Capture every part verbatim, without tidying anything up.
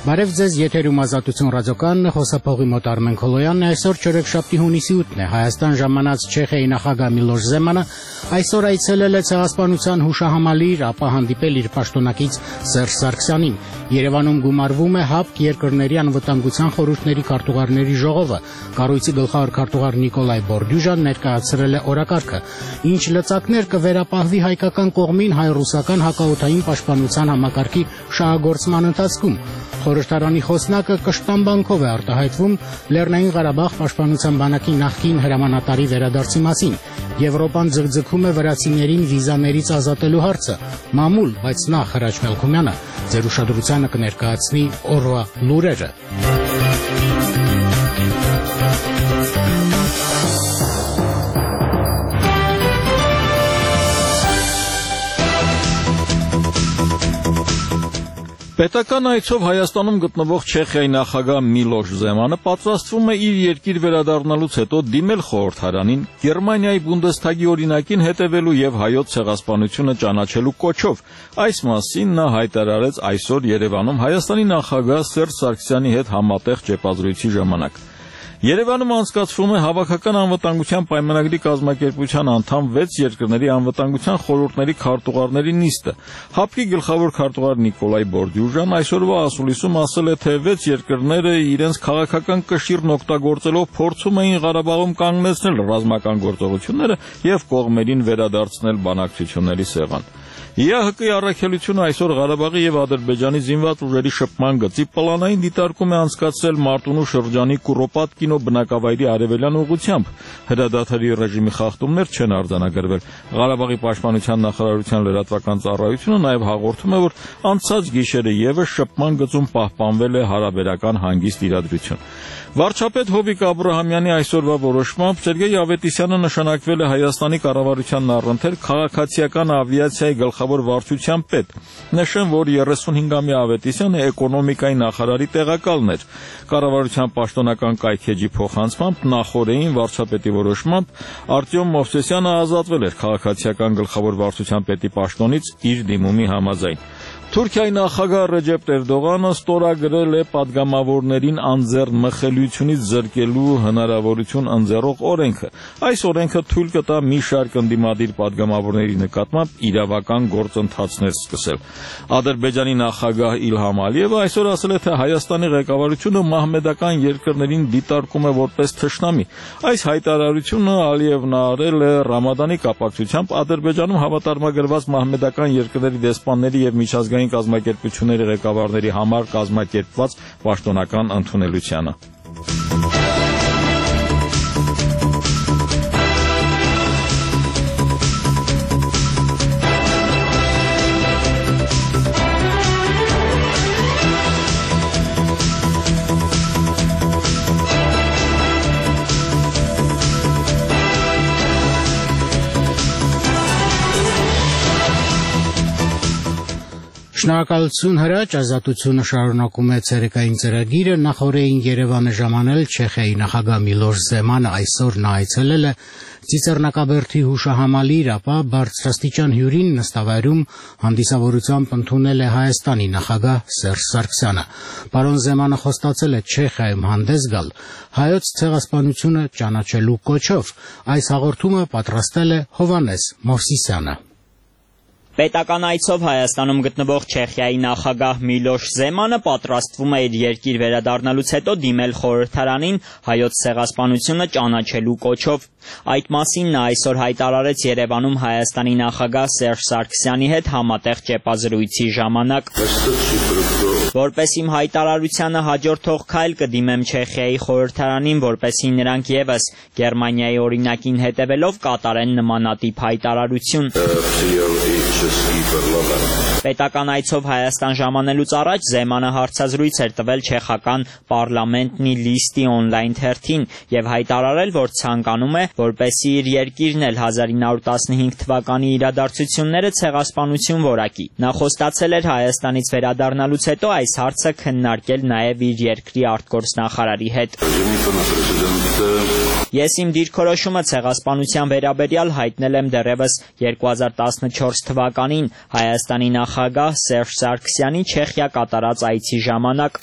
Բարև ձեզ, եթերում Ազատություն ռադիոկայանն է, խոսափողի մոտ Արմեն Քոլոյանն է, այսօր չորեքշաբթի հունիսի ութն է, Հայաստան ժամանած Չեխիայի նախագահ Միլոշ Զեմանը այսօր այցելել է Ցեղասպանության հուշահամալիր, ապա հանդիպել իր պաշտոնակից Սերժ Սարգսյանին։ Երևանում գումարվում է ՀԱՊԿ երկրների անվտանգության խորհուրդների քարտուղարների ժողովը, կառույցի գլխավոր քարտուղար Նիկոլայ Բորդյուժան ներկայացրել է օրակարգը, ինչ լծակներ կվերապահվի հայկական կողմին հայ-ռուսական հակաօդային պաշտպանության համակարգի շահագործման ընթացքում։ Խորհրդարանի խոսնակը կշտամբանքով է արտահայտվում Լեռնային Ղարաբաղ պաշտպանության բանակի նախկին հրամանատարի վերադարձի մասին։ Եվրոպան ձգձգում է վրացիներին վիզաներից ազատելու հարցը։ Մամուլ, բայց նախ Հրաչ Մելքումյանը ձեր ուշադրությանը կներկայացնի օրվա լուրերը։ Պետական այցով Հայաստանում գտնվող Չեխիայի նախագահ Միլոշ Զեմանը պատրաստվում է իր երկիր վերադառնալուց հետո դիմել խորհրդարանին Գերմանիայի Բունդեսթագի օրինակին հետևելու եւ հայոց ցեղասպանությունը ճանաչելու կոչով։ Այս մասին նա հայտարարեց այսօր Երևանում Հայաստանի նախագահ Սերժ Սարգսյանի հետ համատեղ ճեպազրույցի ժամանակ։ Երևանում անցկացվում է Հավաքական անվտանգության պայմանագրի կազմակերպության անդամ վեց երկրների անվտանգության խորհուրդների քարտուղարների նիստը։ ՀԱՊԿ-ի գլխավոր քարտուղար Նիկոլայ Բորդյուժան այսօրվա ասուլիսում ասել է, թե վեց երկրները իրենց քաղաքական կշիռն օգտագործելով փորձում էին Ղարաբաղում կանգնեցնել ռազմական գործողությունները եւ կողմերին վերադարձնել բանակցությունների սեղան։ ԵԱՀԿ-ի առաքելությունը այսօր Ղարաբաղի եւ Ադրբեջանի զինված ուժերի շփման գծի պլանային դիտարկում է անցկացրել Մարտունու շրջանի Կուրոպատկինո բնակավայրի արևելյան ուղղությամբ։ Հրադադարի ռեժիմի խախտումներ չեն արձանագրվել։ Ղարաբաղի պաշտպանության նախարարության լրատվական ծառայությունը նաեւ հաղորդում է, որ անցած գիշերը եւս շփման գծում պահպանվել է հարաբերական հանգիստ իրադրություն։ Վարչապետ Հովիկ Աբրահամյանի այսօրվա որոշմամբ Սերգեյ Ավետիսյանը նշանակվել է Հայաստանի կառավարությանն առընթեր քաղաքացիական ավիացիայի գլխավոր վարչության պետ։ Նշեմ, որ երեսունհինգամյա Ավետիսյանը էկոնոմիկայի նախարարի տեղակալն էր։ Կառավարության պաշտոնական կայքեջի փոխանցմամբ նախորդին վարչապետի որոշմամբ Արտյոմ Մովսեսյանը ազատվել էր քաղաքացիական գլխավոր վարչության պետի պաշտոնից իր դիմումի համաձայն։ Թուրքիայի նախագահ Ռեջեփ Էրդողանը ստորագրել է падգամավորներին անձեռն մխելիությունից զրկելու հնարավորություն ընձեռող օրենքը։ Այս օրենքը թույլ կտա մի շարք ընդդիմադիր падգամավորների նկատմամբ իրավական գործընթացներ սկսել։ Ադրբեջանի նախագահ Իլհամ Ալիևը այսօր ասել է, թե Հայաստանի ղեկավարությունը մահմեդական երկրներին դիտարկում է որպես թշնամի։ Այս հայտարարությունը Ալիևն արել է Ռամադանի կապակցությամբ Ադրբեջանում հավատարմագրված մահմեդական երկրների դեսպանների եւ միջազգային կազմակերպությունների ղեկավարների համար կազմակերպված պաշտոնական ընդունելությանը։ Շնորհակալություն Հրաչ, Ազատությունը շարունակում է ցերեկային ծրագիրը, նախորդին Երևանը ժամանել Չեխիայի նախագահ Միլոշ Զեմանը այսօր նա այցելել է Ծիծեռնակաբերդի հուշահամալիր, ապա բարձրաստիճան հյուրին նստավայրում հանդիսավորությամբ ընդունել է Հայաստանի նախագահ Սերժ Սարգսյանը։ Պարոն Զեմանը խոստացել է Չեխիայում հանդես գալ հայոց ցեղասպանությունը ճանաչելու կոչով։ Այս հաղորդումը պատրաստել է Հովհաննես Մովսիսյանը։ Պետական այցով Հայաստանում գտնվող Չեխիայի նախագահ Միլոշ Զեմանը պատրաստվում է իր երկիր վերադառնալուց հետո դիմել խորհրդարանին հայոց ցեղասպանությունը ճանաչելու կոչով։ Այդ մասին նա այսօր հայտարարեց Երևանում Հայաստանի նախագահ Սերժ Սարգսյանի հետ համատեղ ճեպազրույցի ժամանակ։ Որպես իմ հայտարարությանը հաջորդող քայլ կդիմեմ Չեխիայի խորհրդարանին, որպեսզի նրանք ևս Գերմանիայի օրինակին հետևելով կատարեն նմանատիպ հայտարարություն։ Պետական այցով Հայաստան ժամանելուց առաջ Զեմանը հարցազրույց էր տվել չեխական պարլամենտնի լիստի օնլայն թերթին եւ հայտարարել, որ ցանկանում է, որպեսզի իր երկիրն էլ հազար ինը հարյուր տասնհինգ թվականի իրադարձությունները ցեղասպանություն որակի։ Նա խոստացել էր Հայաստանից վերադառնալուց հետո այս հարցը քննարկել նաեւ իր երկրի արտգործնախարարի հետ։ Ես իմ դիրքորոշումը ցեղասպանության վերաբերյալ հայտնել եմ դեռևս երկու հազար տասնչորս թվականին թվականին Հայաստանի նախագահ Սերժ Սարգսյանի Չեխիա կատարած այցի ժամանակ։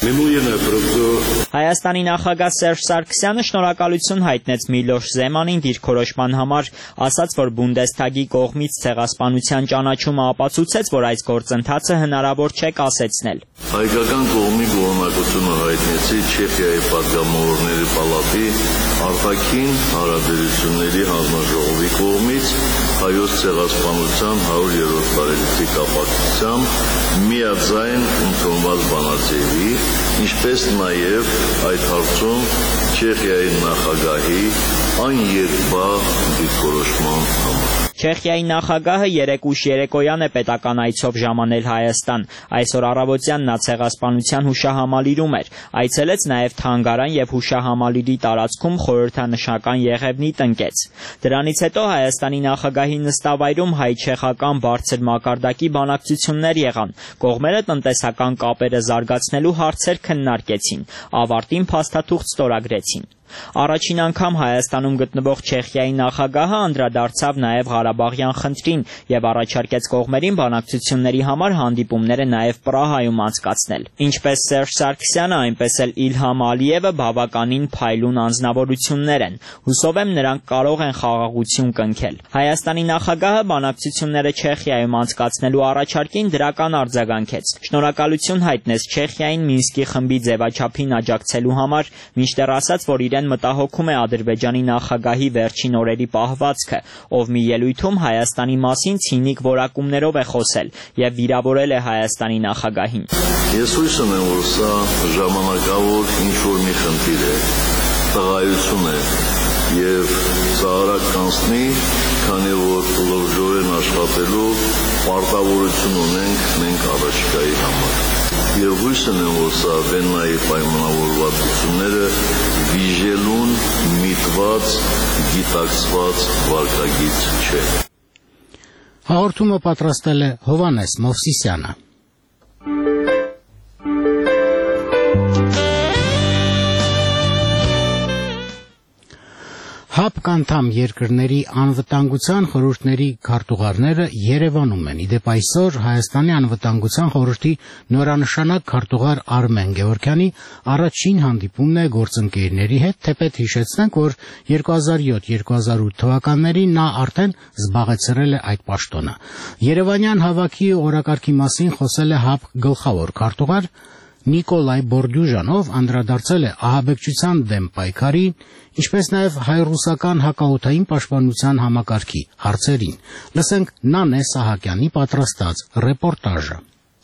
Հայաստանի նախագահ Սերժ Սարգսյանը շնորհակալություն հայտնեց Միլոշ Զեմանին դիրքորոշման համար, ասաց, որ Բունդեսթագի կողմից ցեղասպանության ճանաչումը ապացուցեց, որ այս գործընթացը հնարավոր չէ կասեցնել։ Հայկական կողմի գոհունակությունը հայտնեցի Չեխիայի պատգամավորների պալատի արտաքին հարաբերությունների հանձնաժողովի կողմից հայոց ցեղասպանության հարյուրերորդ տարելիցի կապակցությամբ միաձայն ընդունված բանաձևի, ինչպես նաև այդ հարցում Չեխիայի նախագահի աներկբա դիրքորոշման համար։ Չեխիայի նախագահը երեկ ուշ երեկոյան է պետական այցով ժամանել Հայաստան։ Այսօր առավոտյան նա ցեղասպանության հուշահամալիրում էր։ Այցելեց նաև թանգարան եւ հուշահամալիրի տարածքում խորհրդանշական եղևնի տնկեց։ Դրանից հետո Հայաստանի նախագահի նստավայրում հայ-չեխական բարձր մակարդակի բանակցություններ եղան։ Կողմերը տնտեսական կապերը զարգացնելու հարցեր քննարկեցին։ Ավարտին փաստաթուղթ ստորագրեցին։ Առաջին անգամ Հայաստանում գտնվող Չեխիայի նախագահը անդրադարձավ նաև Ղարաբաղյան խնդրին եւ առաջարկեց կողմերին բանակցությունների համար հանդիպումները նաև Պրահայում անցկացնել։ Ինչպես Սերժ Սարգսյանը, այնպես էլ Իլհամ Ալիևը բավականին փայլուն անձնավորություններ են։ Հուսով եմ նրանք կարող են խաղաղություն կնքել։ Հայաստանի նախագահը բանակցությունները Չեխիայում անցկացնելու առաջարկին դրական արձագանքեց։ Շնորհակալություն հայտնեց Չեխիային Մինսկի խմբի ձևաչափին աջակցելու համար, մինչդեռ ասաց, որ իրեն մտահոգում է Ադրբեջանի նախագահի վերջին օրերի պահվածքը, ով մի ելույթում Հայաստանի մասին ցինիկ որակումներով է խոսել եւ վիրավորել է Հայաստանի նախագահին։ Ես հույս ունեմ, որ սա ժամանակավոր ինչ-որ մի խնդիր է, տղայություն է եւ սա արագ կանցնի, քանի որ լրջորեն աշխատելու պարտավորություն ունենք մենք առաջիկայի համար։ Եվ հույս ունեմ, որ սա Վեննայի պայմանավորվածությունները վիժելուն միտված, գիտակցված վարկագիծ չէ։ Հաղորդումը պատրաստել է Հովհաննես Մովսիսյանը։ ՀԱՊԿ անդամ երկրների անվտանգության խորհուրդների քարտուղարները Երևանում են։ Իդեպ այսօր Հայաստանի անվտանգության խորհրդի նորանշանակ քարտուղար Արմեն Գևորգյանի առաջին հանդիպումն է գործընկերների հետ, թեպետ հիշեցնենք, որ երկու հազար յոթ երկու հազար ութ թվականներին նա արդեն զբաղեցրել է այդ պաշտոնը։ Երևանյան հավաքի օրակարգի մասին խոսել է ՀԱՊԿ գլխավոր քարտուղար Նիկոլայ Բորդյուժանով, անդրադարձել է ահաբեկչության դեմ պայքարի, ինչպես նաև հայ-ռուսական հակաօդային պաշտպանության համակարգի հարցերին։ Լսենք Նանե Սահակյանի պատրաստած ռեպորտաժը։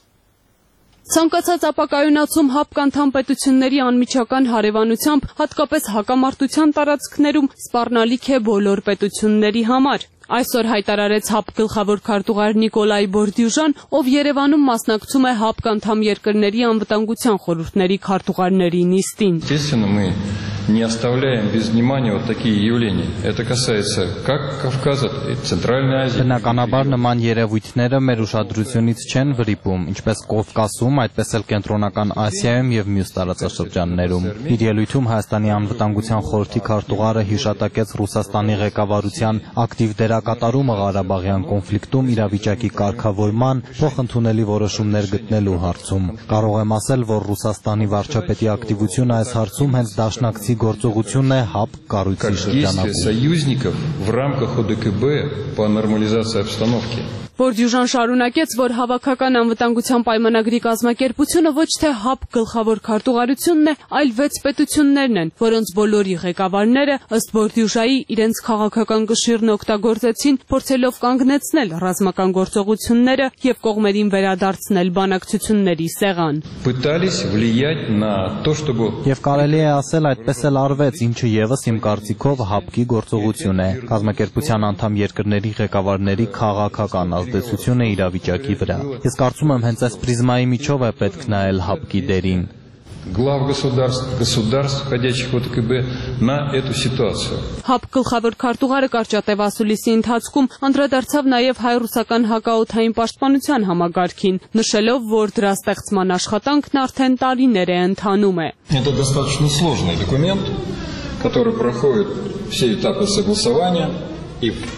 Ցանկացած ապակայունացում ՀԱՊԿ անդամ պետությունների անմիջական հարևանությամբ, հատկապես հակամարտության տարածքներում, սպառնալիք է բոլոր պետությունների համար։ Այսօր հայտարարեց ՀԱՊԿ գլխավոր քարտուղար Նիկոլայ Բորդյուժան, ով Երևանում մասնակցում է ՀԱՊԿ անդամ երկրների անվտանգության խորհուրդների քարտուղարների նիստին։ Не оставляем без внимания вот такие явления. Это касается как Кавказа, Центральной Азии. Բնականաբար նման երևույթները մեր ուշադրությունից չեն վրիպում, ինչպես Կովկասում, այդպես էլ Կենտրոնական Ասիայում եւ մյուս տարածաշրջաններում։ Իր ելույթում Հայաստանի անվտանգության խորհրդի քարտուղարը հիշատակեց Ռուսաստանի ղեկավարության ակտիվ դերակատարումը Ղարաբաղյան կոնֆլիկտում իրավիճակի կարգավորման, փոխընդունելի որոշումներ գտնելու հարցում։ Կարող եմ ասել, որ Ռուսաստանի վարչապետի ակտիվությունը այս հարցում հենց դաշնակցի գործողությունն է ՀԱՊԿ կառույցի շրջանակում։ Союзников в рамках ОДКБ по нормализации обстановки. Բորդյուժան շարունակեց, որ հավաքական անվտանգության պայմանագրի կազմակերպությունը ոչ թե ՀԱՊԿ գլխավոր քարտուղարությունն է, այլ վեց պետություններն են, որոնց բոլորի ղեկավարները ըստ Բորդյուժայի իրենց քաղաքական կշիռն օգտագործեցին, փորձելով կանգնեցնել ռազմական գործողությունները եւ կողմերին վերադարձնել բանակցությունների սեղան։ Пытались влиять на то, чтобы Եվ կարելի է ասել այդպես էլ արվեց, ինչը եւս իմ կարծիքով ՀԱՊԿ-ի գործողություն է։ Կազմակերպության անդամ երկրների ղեկավարների քաղաքական ազդեցությունը իրավիճակի վրա։ Ես կարծում եմ հենց այս պրիզմայի միջով է պետք նայել ՀԱՊԿ-ի դերին։ глав государств, государств, входящих в ОДКБ, на эту ситуацию. ՀԱՊԿ գլխավոր քարտուղարը կարճատև ասուլիսի ընթացքում անդրադարձավ նաև հայ-ռուսական հակաօդային պաշտպանության համագարքին, նշելով, որ դրա ստեղծման աշխատանքն արդեն տարիներ է ընթանում է։ Это достаточно сложный документ, который проходит все этапы согласования и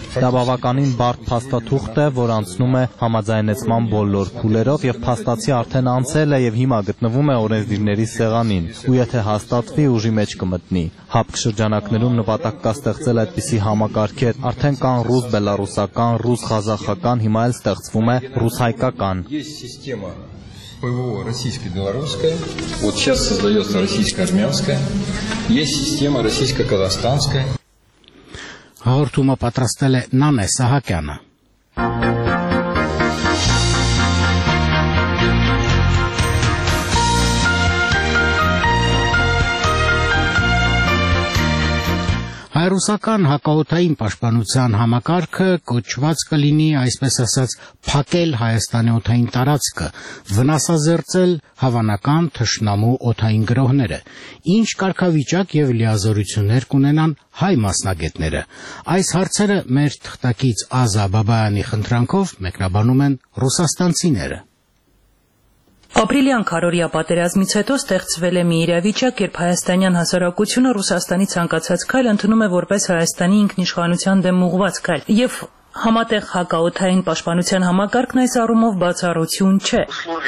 Դա բավականին բարդ փաստաթուղթ է, որ անցնում է համաձայնեցման բոլոր փուլերով եւ փաստացի արդեն անցել է եւ հիմա գտնվում է օրենսդիրների սեղանին, ու եթե հաստատվի, ուժի մեջ կմտնի։ Հապկ շրջանակներում նպատակ կա ստեղծել այդպիսի համակարգեր, արդեն կան ռուս-բելարուսական, ռուս-ղազախական, հիմա էլ ստեղծվում է ռուս-հայկական։ ПВО российско-белорусская, вот сейчас создается российско-армянская, есть система российско-казахстанская. Հաղորդումը պատրաստել է Նանե Սահակյանը։ Հայրուսական հակաօդային պաշտպանության համակարգը կոչված կլինի, այսպես ասած, փակել Հայաստանի օդային տարածքը, վնասազերծել հավանական թշնամու օդային գրոհները։ Ինչ կարգավիճակ եւ լիազորություններ կունենան հայ մասնագետները։ Այս հարցերը մեր թղթակից Ազա Բաբայանի խնդրանքով մեկնաբանում են ռուսաստանցիները։ Ապրիլյան քարորիա պատերազմից հետո ստեղծվել է մի իրավիճակ, երբ հայաստանյան հասարակությունը Ռուսաստանի ցանկացած քայլ ընդունում է որպես Հայաստանի ինքնիշխանության դեմ ուղղված քայլ, եւ համատեղ հակաօդային պաշտպանության համակարգն այս առումով բացառություն չէ։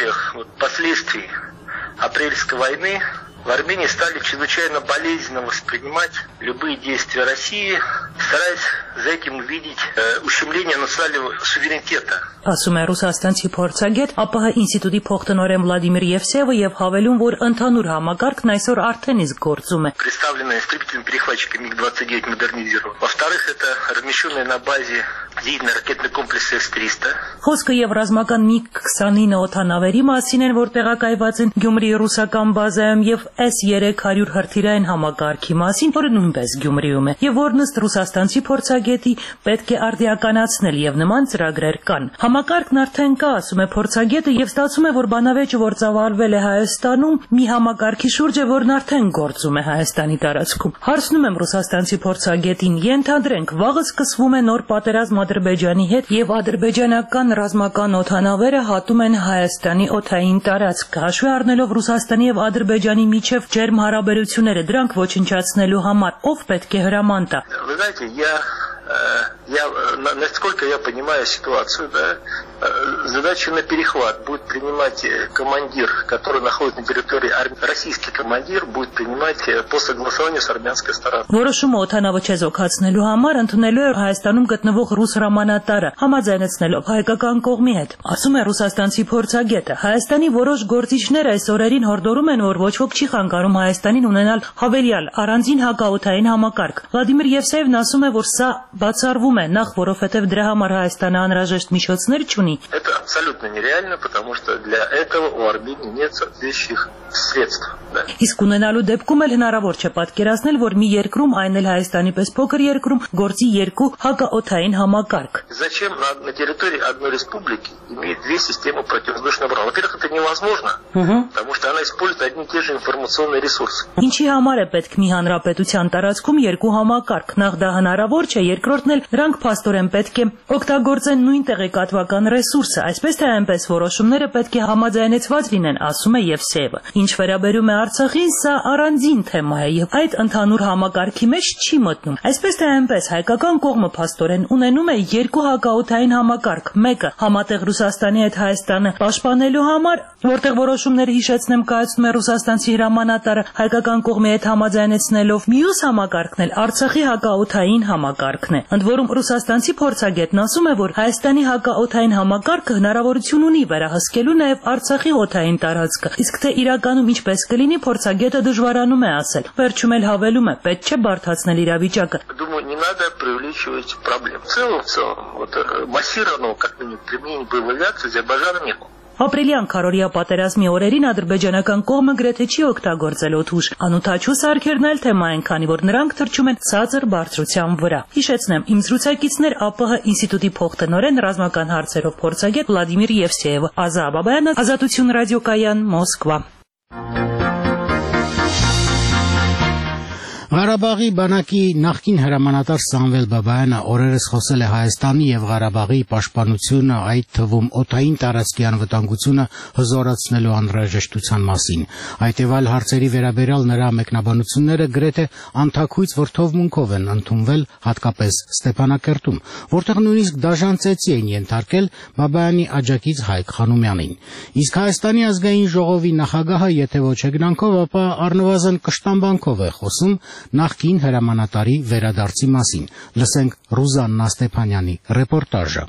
Апрельской войны в Армении стали чрезвычайно болезненно воспринимать любые действия России, стараясь за этим увидеть э, ущемление национального суверенитета. Ասում է ռուսաստանցի փորձագետ ԱՊՀ ինստիտուտի փոխտնօրեն Վլադիմիր Եվսեևը եւ հավելում, որ ընդհանուր համակարգն այսօր արդեն իսկ գործում է։ Представленная истребителем-перехватчиком МиГ двадцать девять модернизирован. Во-вторых, это размещенная на базе зенитно-ракетный комплекс эс триста. Խոսքը եւ ռազմական Мիգ քսանինը օդանավերի մասին են, որ տեղակայված են Գյումրիի ռուսական բազայում, եւ էս երեք հարյուր հրթիռային համակարգի մասին, որը նույնպես Գյումրիում է, եւ որն ըստ ռուսաստանցի փորձագետի պետք է արդիականացնել, եւ նման ծրագրեր կան։ Համակարգն արդեն կա, ասում է փորձագետը, եւ ստացվում է, որ բանավեճը, որ ծավալվել է Հայաստանում, մի համակարգի շուրջ է, որն արդեն գործում է Հայաստանի տարածքում։ Հարցնում եմ ռուսաստանցի փորձագետին, ենթադրենք, վաղը սկսվում է նոր պատերազմ Ադրբեջանի հետ, եւ ադրբեջանական ռազմական օդանավերը հատում են Հայաստանի օդային տարածք, հաշվի առնելով Ռուսաստանի եւ Ադրբեջանի միջև ջերմ հարաբերությունները, դրանք ոչնչացնելու համար ով պետք է հրաման տա։ Вы знаете, я Я, насколько я понимаю ситуацию, да, задачу на перехват будет принимать командир, который находится на территории Армии. Российский командир будет принимать по согласованию с армянской стороной. Որոշումը օդանավը չեզոքացնելու համար ընդունելու է Հայաստանում գտնվող ռուս հրամանատարը, համաձայնեցնելով հայկական կողմի հետ։ Ասում է ռուսաստանցի փորձագետը, Հայաստանի որոշ գործիչներ այս օրերին հորդորում են, որ ոչ ոք չի խանգարում Հայաստանին ունենալ հավելյալ առանձին հակաօդային համակարգ։ Վլադիմիր Եվսեևն ասում է, որ սա բացառվում է, նախ որովհետև դրա համար Հայաստանը անհրաժեշտ միջոցներ չունի։ Это абсолютно нереально, потому что для этого у Армении нет соответствующих средств. Իսկ ունենալու դեպքում էլ հնարավոր չէ պատկերացնել, որ մի երկրում, այն էլ Հայաստանի պես փոքր երկրում, գործի երկու հակաօդային համակարգ։ Зачем на, на территории одной республики иметь две системы противовоздушной обороны? Во-первых, это невозможно, потому что она использует одни и те же информационные ресурсы. Ինչի համար է պետք մի հանրապետության տարածքում երկու համակարգ։ Նախ դա հնարավոր չէ, երկրորդն էլ դրանք փաստորեն պետք է օգտագործեն նույն տեղեկատվական ռեսուրսը, այսպես թե այնպես որոշումները պետք է համաձայնեցված լինեն, ասում է Եվսեևը։ Ինչ վերաբերում է Արցախին, սա առանձին թեմա է եւ այդ ընդհանուր համակարգի մեջ չի մտնում։ Այսպես թե այնպես հայկական կողմը փաստորեն ունենում է երկու հակաօդային համակարգ, մեկը համատեղ Ռուսաստանի հետ Հայաստանը պաշտպանելու համար, որտեղ որոշումները հիշեցնեմ կայացնում է ռուսաստանցի հրամանատարը հայկական կողմի հետ համաձայնեցնելով, մյուս համակարգն էլ Արցախի հակաօդային համակարգն է։ Ընդ որում ռուսաստանցի փորձագետն ասում է, որ Հայաստանի հակաօդային համակարգը հնարավորություն ունի վերահսկելու նաև Արցախի օդային տարածքը, իսկ թե իրականում ինչպես կլինի, փորձագետը дժվարանում է ասել։ Վերջում էլ հավելում է, պետք չէ բարդացնել իրավիճակը։ Думаю, не надо преувеличивать проблем. В целом, в целом, вот массированного как минимум применения боевой авиации Азербайджана нет. Ապրիլյան քարորիա պատերազմի օրերին ադրբեջանական կողմը գրեթե չի օգտագործել օդուժ։ Անօդաչու սարքերն էլ թեմա են, քանի որ նրանք թռչում են ցածր բարձրության վրա։ Հիշեցնեմ, իմ զրուցակիցներ ԱՊՀ ինստիտուտի փոխտնօրեն ռազմական հարցերով փորձագետ Վլադիմիր Եվսեևը, Ազա Բաբայանը, Ազատություն ռադիոկայան, Մոսկվա։ Ղարաբաղի բանակի նախկին հրամանատար Սամվել Բաբայանը օրերս խոսել է Հայաստանի եւ Ղարաբաղի պաշտպանությունը, այդ թվում օդային տարածքի անվտանգությունը հզորացնելու անհրաժեշտության մասին։ Այդ եւ այլ հարցերի վերաբերյալ նրա մեկնաբանությունները գրեթե անթաքույց վրթովմունքով են ընդունվել, հատկապես Ստեփանակերտում, որտեղ նույնիսկ դաժան ծեծի են ենթարկել Բաբայանի աջակից Հայկ Խանոմյանին։ Իսկ Հայաստանի ազգային ժողովի նախագահը, եթե ոչ հեգնանքով, ապա առնվազն կշտամբանքով է խոսում նախկին հրամանատարի վերադարձի մասին։ Լսենք Ռուզաննա Ստեփանյանի ռեպորտաժը։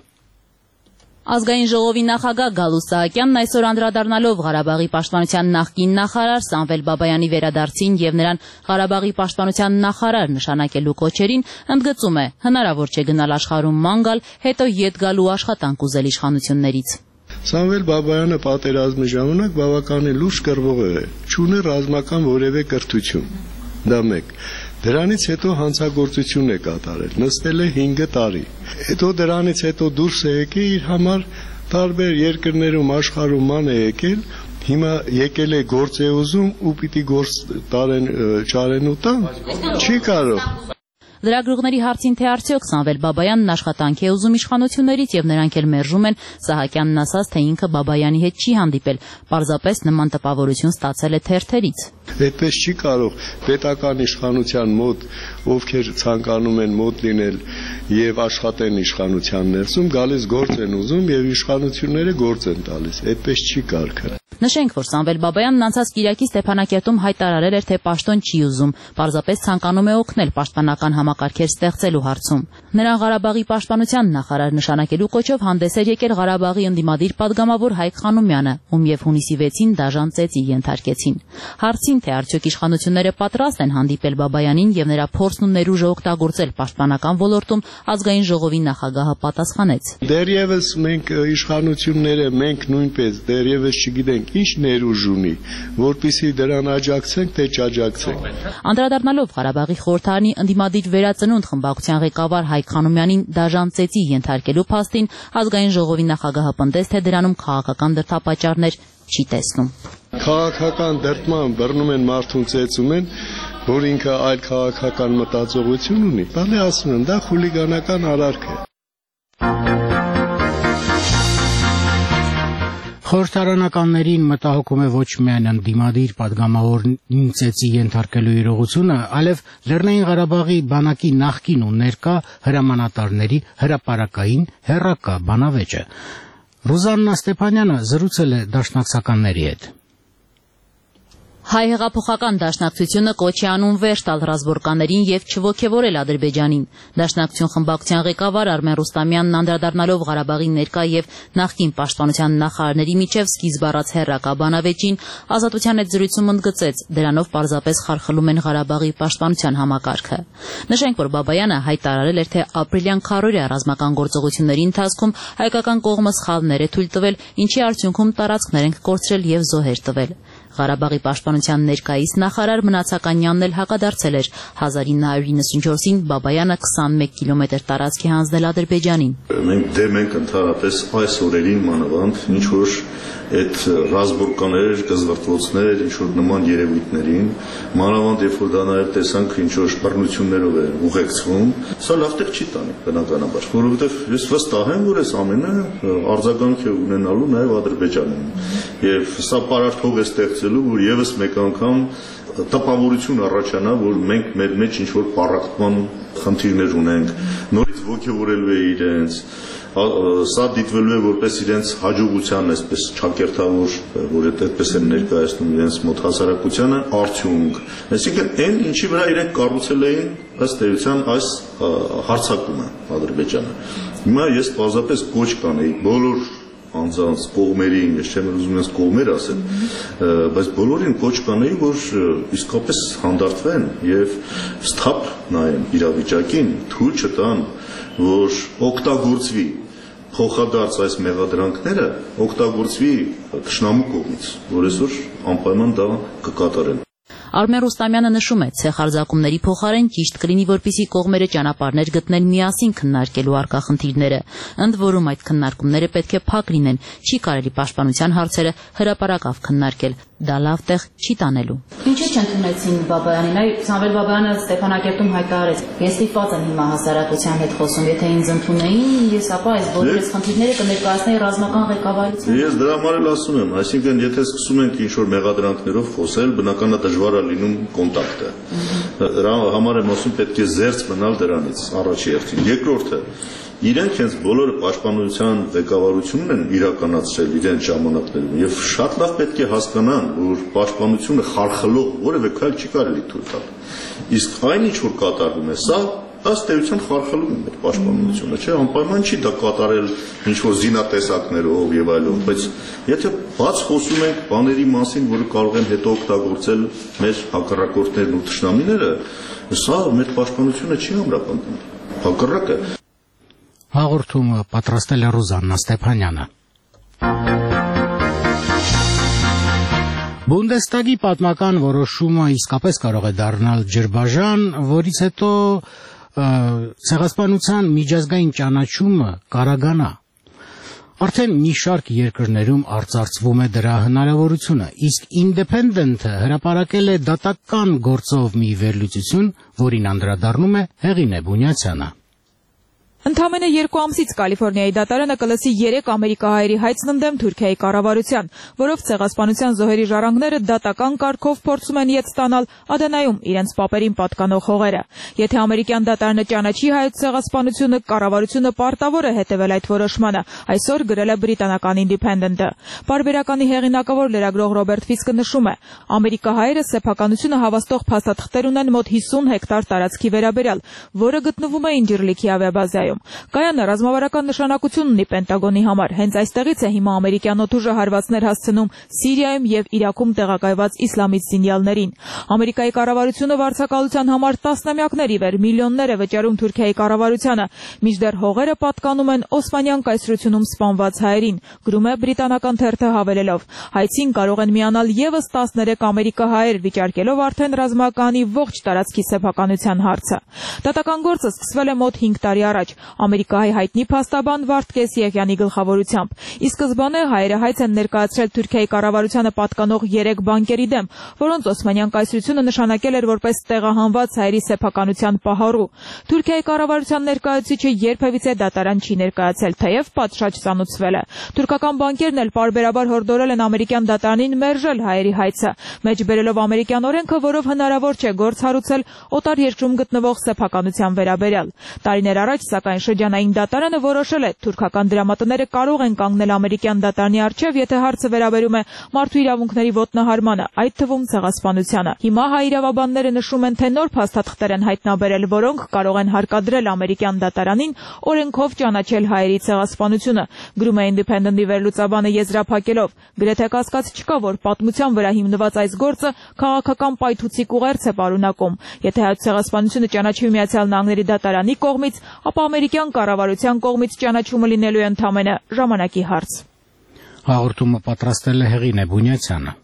Ազգային ժողովի նախագահ Գալուստ Սահակյանն այսօր անդրադառնալով Ղարաբաղի պաշտպանության նախկին նախարար Սամվել Բաբայանի վերադարձին եւ նրան Ղարաբաղի պաշտպանության նախարար նշանակելու կոչերին, ընդգծում է, հնարավոր չէ գնալ աշխարհում ման գալ, հետո ետ գալու աշխատանք ուզել իշխանություններից։ Սամվել Բաբայանը պատերազմի ժամանակ բավականին լուրջ կռվող է, չունի ռազմական որևէ կրթություն։ Դա մեկ։ Դրանից հետո հանցագործություն է կատարել, նստել է հինգ տարի։ Հետո դրանից հետո դուրս է եկել իր համար տարբեր երկրներում աշխարհում ման է եկել, հիմա եկել է գործ է ուզում ու պիտի գործ տարեն չարեն ու տան։ Չի կարող։ Լրագրողների հարցին, թե արդյոք Սամվել Բաբայանն աշխատանք է ուզում իշխանություններից եւ նրանք էլ մերժում են, Սահակյանն ասաց, թե ինքը Բաբայանի հետ չի հանդիպել, պարզապես նման տպավորություն ստացել է թերթերից։ Այդպես չի կարող պետական իշխանության մոտ, ովքեր ցանկանում են մոտ լինել եւ աշխատեն իշխանության ներսում, գալիս գործ են ուզում եւ իշխանությունները գործ են տալիս։ Այդպես չի կարգը։ Նշենք, որ Սամվել Բաբայանն անցած Կիրակի Ստեփանակերտում հայտարարել էր, թե պաշտոն չի ուզում, պարզապես ցանկանում է օգնել պաշտպանական համակարգեր ստեղծելու հարցում։ Նրան Ղարաբաղի պաշտպանության նախարար նշանակելու կոչով հանդես էր եկել Ղարաբաղի ընդդիմադիր падգամավոր Հայկ Խանոմյանը, ում եւ հունիսի վեցին դաժան ծեծի ենթարկեցին։ Հարցին, թե արդյոք իշխանությունները պատրաստ են հանդիպել Բաբայանին եւ նրա փորձն ու ներուժը օգտագործել պաշտպանական ոլորտում, ազգային ժողովի նախագահը պատասխանեց. Դեռևս մենք իշխանությունները, մենք նույնպես դեռևս չգիտենք ինչ ներուժ ունի, որպեսզի դրան աջակցենք, թե չաջակցենք։ Անդրադառնալով Ղարաբաղի խորհրդարանի ընդդիմադիր վերածնունդ խմբակցության ղեկավար Հայկ Խանոմյանին դաժան ծեծի ենթարկելու փաստին, ազգային ժողովի նախագահը պնդեց, թե դրանում քաղաքական դրդապատճառներ չի տեսնում։ Քաղաքական դրդման բռնում են մարդուն ծեծում են, որ ինքը այլ քաղաքական մտածողություն ունի։ Բալի ասում են, դա խուլիգանական արարք է։ Խորհրդարանականներին մտահոգում է ոչ միայն ընդդիմադիր падգամավորին ծեծի ենթարկելու իրողությունը, այլև Լեռնային Ղարաբաղի բանակի նախկին ու ներկա հրամանատարների հրապարակային հեռակա բանավեճը։ Ռուզաննա Ստեփանյանը զրուցել է դաշնակցականների հետ։ Հայ հեղափոխական դաշնակցությունը կոչ է անում վերջ տալ ռազմորկաներին եւ չոգեւորել Ադրբեջանին։ Դաշնակցություն խմբակցության ղեկավար Արմեն Ռուստամյանն անդրադառնալով Ղարաբաղի ներկա եւ նախկին պաշտպանության նախարարների միջև սկիզբ առած հեռակա բանավեճին, Ազատության հետ զրույցում ընդգծեց, դրանով պարզապես խարխլում են Ղարաբաղի պաշտպանության համակարգը։ Նշենք, որ Բաբայանը հայտարարել էր, թե ապրիլյան քարորիա ռազմական գործողությունների ընթացքում հայկական կողմը սխալներ է թույլ տվել, ինչի արդյունքում տարածքներ են կորցրել եւ զոհեր տվել։ Ղարաբաղի պաշտպանության ներկայիս նախարար Մնացականյանն էլ հակադարձել էր հազար ինը հարյուր իննսունչորսին Բաբայանը քսանմեկ կիլոմետր տարածքի հանձնել Ադրբեջանին։ Մենք դեմ ենք ընդհանրապես այս օրերին մանավանդ ինչ որ այդ ռազմորկաներ, կզվրտվոցներ, ինչ որ նման երևույթներին, մանավանդ երբ որ դա նաև տեսանք ինչ որ բռնություններով է ուղեկցվում, սա լավ տեղ չի տանի բնականաբար, որովհետև ես վստահ եմ, որ այս ամենը արձագանք է ունենալու նաև Ադրբեջանում։ Եվ սա պարարտ է ստեղծելու, որ եւս մեկ անգամ տպավորություն առաջանա, որ մենք մեր մեջ ինչ որ պառակտման խնդիրներ ունենք, նորից ոգևորելու է իրենց, սա դիտվելու է որպես իրենց հաջողության, այսպես չակերտավոր, որ այդպես են ներկայացնում իրենց մոտ հասարակությանը, արդյունք։ Այսինքն այն ինչի վրա իրենք կառուցել էին ըստ էության այս հարձակումը Ադրբեջանը։ Հիմա ես պարզապես կոչ կանեի բոլոր անձանց կողմերին, ես չեմ ուզում ես կողմեր ասել, բայց բոլորին կոչ կանեի, որ իսկապես հանդարտվեն եւ սթափ նայեն իրավիճակին, թույլ չտան, որ օգտագործվի փոխադարձ այս մեղադրանքները, օգտագործվի թշնամու կողմից, որ այսօր անպայման դա կկատարեն։ Արմեն Ռուստամյանը նշում է, ցեխարձակումների փոխարեն ճիշտ կլինի, որպեսզի կողմերը ճանապարհներ գտնեն միասին քննարկելու առկա խնդիրները։ Ընդ որում այդ քննարկումները պետք է փակ լինեն, չի կարելի պաշտպանության հարցերը հրապարակավ քննարկել, դա լավ տեղ չի տանելու։ Ինչի՞ Ինչի՞ չընդունեցին Բաբայանին։ Այ Սամվել Բաբայանը Ստեփանակերտում հայտարարեց. Ես ստիպված եմ հիմա հասարակության հետ խոսում, եթե ինձ ընդունեին, ես ապա այս բոլոր այս խնդիրները կներկայացնեի ռազմական ղեկավարությանը։ Ես դրա համար էլ ասում եմ, այսինքն եթե սկսում ենք ինչ-որ մեղադրանքներով խոսել, բնական է դժվար է լինում կոնտակտը։ Դրա համար եմ ասում, պետք է զերծ մնալ դրանից, առաջի հերթին։ Երկրորդը, իրենք հենց բոլորը պաշտպանության ղեկավարությունն են իրականացրել իրենց ժամանակներում եւ շատ լավ պետք է հասկանան, որ պաշտպանությունը խարխլող որևէ քայլ չի կարելի թույլ տալ։ Իսկ այն ինչ որ կատարվում է, սա ըստ էության խարխլում է մեր պաշտպանությունը, չէ՞, անպայման չի դա կատարել ինչ որ զինատեսակներով եւ այլով, բայց եթե բաց խոսում ենք բաների մասին, որը կարող են հետո օգտագործել մեր հակառակորդներն ու թշնամիները, սա մեր պաշտպանությունը չի ամրապնդում։ Հակառակը Հաղորդումը պատրաստել է Ռուզաննա Ստեփանյանը։ Բունդեստագի պատմական որոշումը իսկապես կարող է դառնալ ջրբաժան, որից հետո ցեղասպանության միջազգային ճանաչումը կարագանա։ Արդեն մի շարք երկրներում արծարծվում է դրա հնարավորությունը, իսկ Independent-ը հրապարակել է դատական գործով մի վերլուծություն, որին անդրադառնում է Հեղինե Բունյացյանը։ Ընդամենը երկու ամսից Կալիֆոռնիայի դատարանը կլսի երեք ամերիկահայերի հայցն ընդդեմ Թուրքիայի կառավարության, որով ցեղասպանության զոհերի ժառանգները դատական կարգով փորձում են ետ ստանալ Ադենայում իրենց պապերին պատկանող հողերը։ Եթե ամերիկյան դատարանը ճանաչի հայոց ցեղասպանությունը, կառավարությունը պարտավոր է հետևել այդ որոշմանը, այսօր գրել է բրիտանական Independent-ը։ Պարբերականի հեղինակավոր լրագրող Ռոբերտ Ֆիսկը նշում է. ամերիկահայերը սեփականությունը հավաստող փաստաթղթեր ունեն մոտ հիսուն հեկտար տարածքի վերաբերյալ, որը գտնվում է Ինջիրլիքի ավիաբազայում։ Կայանը ռազմավարական նշանակություն ունի Պենտագոնի համար, հենց այստեղից է հիմա ամերիկյան օդուժը հարվածներ հասցնում Սիրիայում եւ Իրաքում տեղակայված իսլամից զինյալներին։ Ամերիկայի կառավարությունը վարձակալության համար տասնամյակներ ի վեր միլիոններ է վճարում Թուրքիայի կառավարությանը, մինչդեռ հողերը պատկանում են Օսմանյան կայսրությունում սպանված հայերին, գրում է բրիտանական թերթը հավելելով. հայցին կարող են միանալ եւս տասներեք ամերիկահայեր, վիճարկելով արդեն ռազմականի ողջ տարածքի սեփականության հարցը։ Դատական գործը սկսվել է մոտ հինգ տարի առաջ ամերիկահայ հայտնի փաստաբան Վարդգես Եղյանի գլխավորությամբ։ Ի սկզբանե հայերը հայց են ներկայացրել Թուրքիայի կառավարությանը պատկանող երեք բանկերի դեմ, որոնց Օսմանյան կայսրությունը նշանակել էր որպես տեղահանված հայերի սեփականության պահառու։ Թուրքիայի կառավարության ներկայացուցիչը երբևիցե դատարան չի ներկայացել, թեև պատշաճ ծանուցվել է։ Թուրքական բանկերն էլ պարբերաբար հորդորել են ամերիկյան դատարանին մերժել հայերի հայցը, մեջբերելով ամերիկյան օրենքը, որով հնարավոր չէ գործ հարուցել օտար երկրում գտնվող սեփականության վերաբերյալ։ Տարիներ առաջ սակայն շրջանային դատարանը որոշել է թուրքական դրամատները կարող են կանգնել ամերիկյան դատարանի առջև, եթե հարցը վերաբերում է մարդու իրավունքների ոտնահարմանը, այդ թվում ցեղասպանությանը։ Հիմա հայ իրավաբանները նշում են, թե նոր փաստաթղթեր են հայտնաբերել, որոնք կարող են հարկադրել ամերիկյան դատարանին օրենքով ճանաչել հայերի ցեղասպանությունը, գրում է Independent-ի վերլուծաբանը եզրափակելով. գրեթե կասկած չկա, որ պատմության վրա հիմնված այս գործը քաղաքական պայթուցիկ ուղերձ է պարունակում։ Եթե հայոց ցեղասպանությունը ճանաչվի Միացյալ Նահանգների դատարանի կողմից, ապա ամերիկյան կառավարության կողմից ճանաչումը լինելու է ընդամենը ժամանակի հարց։ Հաղորդումը պատրաստել է Հեղինե Բունյացյանը։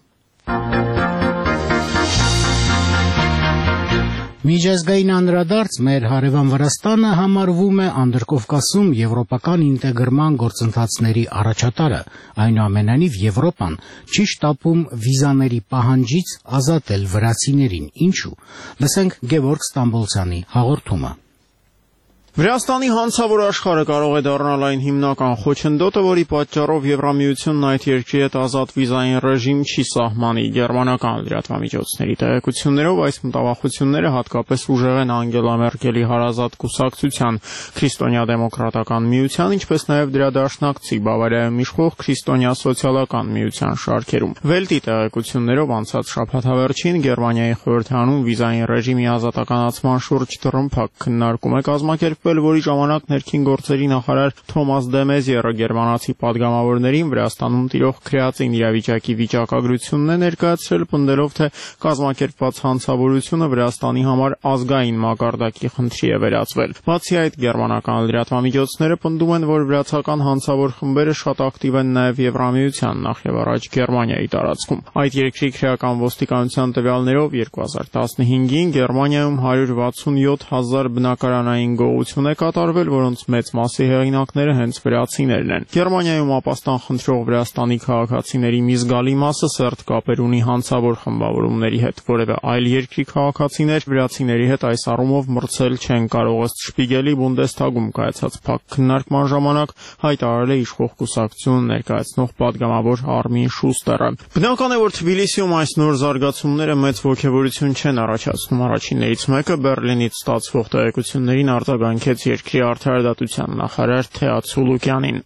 Միջազգային անդրադարձ մեր հարևան Վրաստանը համարվում է Անդրկովկասում եվրոպական ինտեգրման գործընթացների առաջատարը, այնուամենայնիվ Եվրոպան չի շտապում վիզաների պահանջից ազատել վրացիներին։ Ինչու՞։ Լսենք Գևորգ Ստամբոլցյանի հաղորդումը։ Վրաստանի հանցավոր աշխարհը կարող է դառնալ այն հիմնական խոչընդոտը, որի պատճառով Եվրամիությունն այդ երկրի հետ ազատ վիզային ռեժիմ չի սահմանի։ Գերմանական լրատվամիջոցների տեղեկություններով այս մտավախությունները հատկապես ուժեղ են Անգելա Մերկելի հարազատ կուսակցության Քրիստոնյա-դեմոկրատական միության, ինչպես նաև դրա դաշնակցի Բավարիայում իշխող Քրիստոնյա սոցիալական միության շարքերում։ Վելտի տեղեկություններով անցած շաբաթավերջին Գերմանիայի խորհրդարանում վիզային ռեժիմի ազատականացման շուրջ դռնփակ քննարկում է կազմակերպվել, որի ժամանակ ներքին գործերի նախարար Թոմաս դե Մեզիերը գերմանացի падգամավորներին Վրաստանում տիրող քրեածին իրավիճակի վիճակագրությունն է ներկայացրել, պնդելով, թե կազմակերպված հանցավորությունը Վրաստանի համար ազգային մակարդակի խնդրի է վերածվել։ Բացի այդ, գերմանական լրատվամիջոցները պնդում են, որ վրացական հանցավոր խմբերը շատ ակտիվ են նաև Եվրամիության, նախևառաջ Գերմանիայի տարածքում։ Այդ երկրի քրեական ոստիկանության տվյալներով երկու հազար տասնհինգին Գերմանիայում հարյուր վաթսունյոթ հազար բնակարանային գողություն գործողություն է կատարվել, որոնց մեծ մասի հեղինակները հենց վրացիներն են։ Գերմանիայում ապաստան խնդրող Վրաստանի քաղաքացիների մի զգալի մասը սերտ կապեր ունի հանցավոր խմբավորումների հետ, որևէ այլ երկրի քաղաքացիներ վրացիների հետ այս առումով մրցել չեն կարող, ըստ Շպիգելի Բունդեսթագում կայացած փակ քննարկման ժամանակ հայտարարել է իշխող կուսակցություն ներկայացնող պատգամավոր Արմին Շուստերը։ Բնական է, որ Թբիլիսիում այս նոր զարգացումները մեծ ոգևորություն չեն առաջացնում։ Առաջիններից մեկը Բեռլինից ստացվող տեղեկություններին արձագանքեց երկրի արդարադատության նախարար Թեոդ Սուլուկյանին։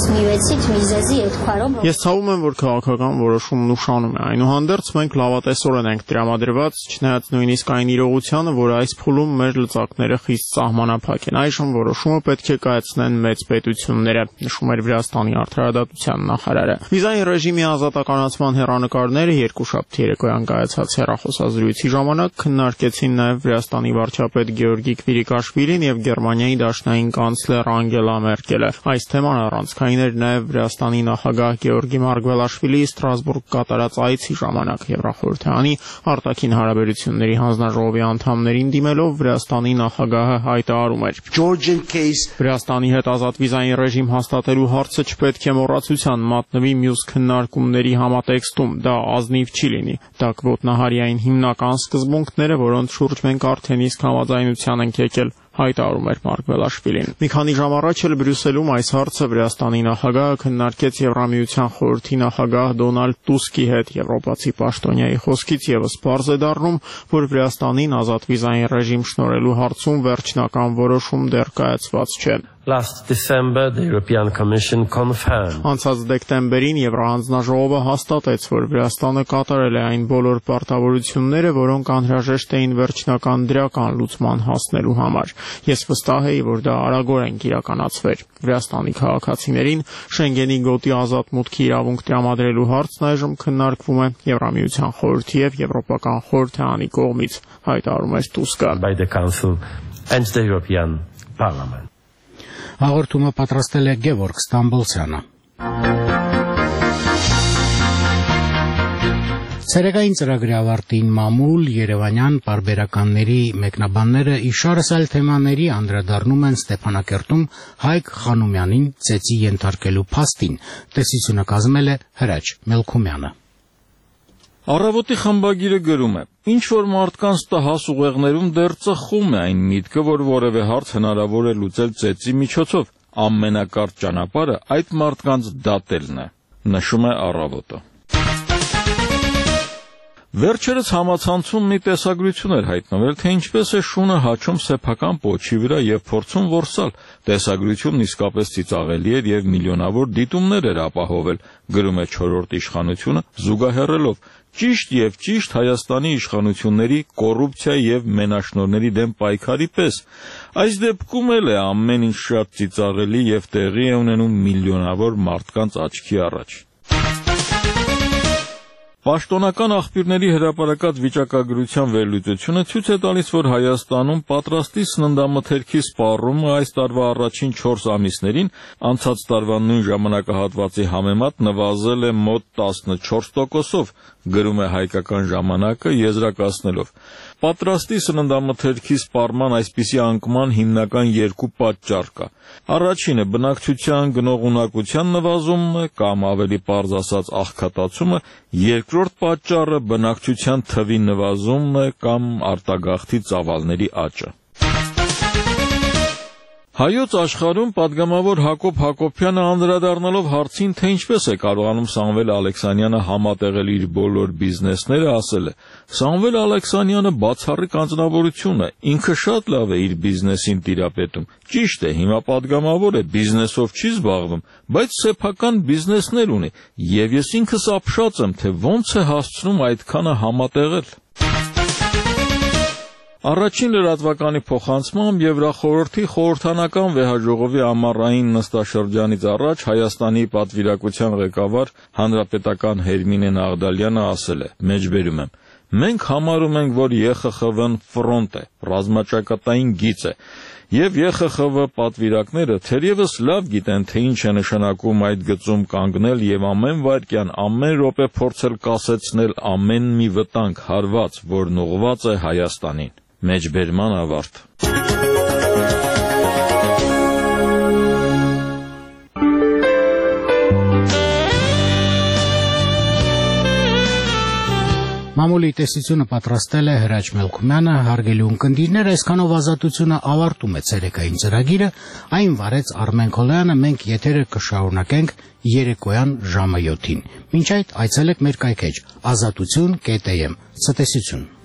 Ես ցավում եմ, որ քաղաքական որոշումն ուշանում է։ Այնուհանդերձ մենք լավատեսորեն ենք տրամադրված, չնայած նույնիսկ այն իրողությանը, որ այս փուլում մեր լծակները խիստ սահմանափակ են։ Այժմ որոշումը պետք է կայացնեն մեծ պետությունները, նշում էր Վրաստանի արդարադատության նախարարը։ Վիզային ռեժիմի ազատականացման հեռանկարները երկուշաբթի երեկոյան կայացած հեռախոսազրույցի ժամանակ քննարկեցին նաև Վրաստանի վարչապետ Գեորգի Քվիրիկաշվիլին եւ Գերմանիայի դաշնային կանցլեր Անգելա Մերկելը։ Այս թեման առանցքային էր նաև Վրաստանի նախագահ Գեորգի Մարգվելաշվիլիի Ստրասբուրգ կատարած այցի ժամանակ Եվրախորհրդանի արտաքին հարաբերությունների հանձնաժողովի անդամներին դիմելով Վրաստանի նախագահը հայտարարում էր. Վրաստանի հետ ազատ վիզային ռեժիմ հաստատելու հարցը չպետք է մոռացության մատնվի մյուս քննարկումների համատեքստում, դա ազնիվ չի լինի։ Դա կոտնահարի այն հիմնական սկզբունքները, որոնց շուրջ մենք արդեն իսկ համաձայնության ենք եկել, հայտարարում էր Մարգվելաշվիլին։ Մի քանի ժամ առաջ էլ Բրյուսելում այս հարցը Վրաստանի նախագահը քննարկեց Եվրամիության խորհրդի նախագահ Դոնալդ Տուսկի հետ։ Եվրոպացի պաշտոնյայի խոսքից եւս պարզ է դառնում, որ Վրաստանին ազատ վիզային ռեժիմ շնորհելու հարցում վերջնական որոշում դեռ կայացված չէ։ Last December, the European Commission confirmed. Անցած դեկտեմբերին Եվրահանձնաժողովը հաստատեց, որ Վրաստանը կատարել է այն բոլոր պարտավորությունները, որոնք անհրաժեշտ էին վերջնական դրական լուծման հասնելու համար։ Ես վստահ եի, որ դա արագորեն կիրականացվեր։ Վրաստանի քաղաքացիներին Շենգենի գոտի ազատ մուտքի իրավունք տրամադրելու հարցն այժմ քննարկվում է Եվրամիության խորհրդի եւ Եվրոպական խորհրդարանի կողմից, հայտարարում է Տուսկը։ By the Council and the European Parliament. Հաղորդումը պատրաստել է Գևորգ Ստամբոլցյանը։ Ցերեկային ծրագրի ավարտին մամուլ Երևանյան պարբերականների մեկնաբանները իշարս այլ թեմաների անդրադառնում են Ստեփանակերտում Հայկ Խանոմյանին ծեծի ենթարկելու փաստին։ Տեսությունը կազմել է Հրաչ Մելքումյանը։ Առավոտի խմբագիրը գրում է. ինչ որ մարդկանց տհաս ուղեղներում դեռ ծխում է այն միտքը, որ որևէ հարց հնարավոր է լուծել ծեծի միջոցով, ամենակարճ ճանապարհը այդ մարդկանց դատելն է, նշում է Առավոտը։ Վերջերս համացանցում մի տեսագրություն էր հայտնվել, թե ինչպես է շունը հաչում սեփական պոչի վրա եւ փորձում որսալ։ Տեսագրությունն իսկապես ծիծաղելի էր եւ միլիոնավոր դիտումներ էր ապահովել, գրում է չորրորդ իշխանությունը, զուգահեռելով ճիշտ եւ ճիշտ Հայաստանի իշխանությունների կոռուպցիայի եւ մենաշնորհների դեմ պայքարի պես։ Այս դեպքում էլ է ամեն ինչ շատ ծիծաղելի եւ տեղի է ունենում միլիոնավոր մարդկանց աչքի առաջ։ Պաշտոնական աղբյուրների հրապարակած վիճակագրության վերլուծությունը ցույց է տալիս, որ Հայաստանում պատրաստի սննդամթերքի սպառումը այս տարվա առաջին չորս ամիսներին անցած տարվա նույն ժամանակահատվածի համեմատ նվազել է մոտ տասնչորս տոկոսով, գրում է Հայկական ժամանակը եզրակացնելով. Պատրաստի սննդամթերքի սպառման այսպիսի անկման հիմնական երկու պատճառ կա։ Առաջինը բնակչության գնողունակության նվազումն է կամ ավելի պարզ ասած աղքատացումը, երկրորդ պատճառը բնակչության թվի նվազումն է կամ արտագաղթի ծավալների աճը։ Հայոց աշխարհում պատգամավոր Հակոբ Հակոբյանը անդրադառնալով հարցին, թե ինչպես է կարողանում Սամվել Ալեքսանյանը համատեղել իր բոլոր բիզնեսները, ասել է. Սամվել Ալեքսանյանը բացառիկ անձնավորություն է, ինքը շատ լավ է իր բիզնեսին տիրապետում։ Ճիշտ է, հիմա պատգամավոր է, բիզնեսով չի զբաղվում, բայց սեփական բիզնեսներ ունի, եւ ես ինքս ապշած եմ, թե ոնց է հասցնում այդքանը համատեղել։ Առաջին լրատվականի փոխանցմամբ Եվրախորհրդի խորհրդանական վեհաժողովի ամառային նստաշրջանից առաջ Հայաստանի պատվիրակության ղեկավար հանրապետական Հերմինե Նաղդալյանը ասել է. մեջբերում եմ. մենք համարում ենք, որ ԵԽԽՎ-ն ֆրոնտ է, ռազմաճակատային գիծ է, եւ ԵԽԽՎ պատվիրակները թերևս լավ գիտեն, թե ինչ է նշանակում այդ գծում կանգնել եւ ամեն վայրկյան, ամեն րոպե փորձել կասեցնել ամեն մի վտանգ, հարված, որն ուղղված է Հայաստանին։ Մեջբերման ավարտ։ Մամուլի տեսությունը պատրաստել է Հրաչ Մելքումյանը, հարգելի ունկնդիրներ, այսքանով Ազատությունը ավարտում է ցերեկային ծրագիրը, այն վարեց Արմեն Քոլոյանը, մենք եթերը կշարունակենք երեկոյան ժամը յոթին։ Մինչ այդ այցելեք մեր կայքեջ ազատություն կետ էմ։ Ցտեսություն։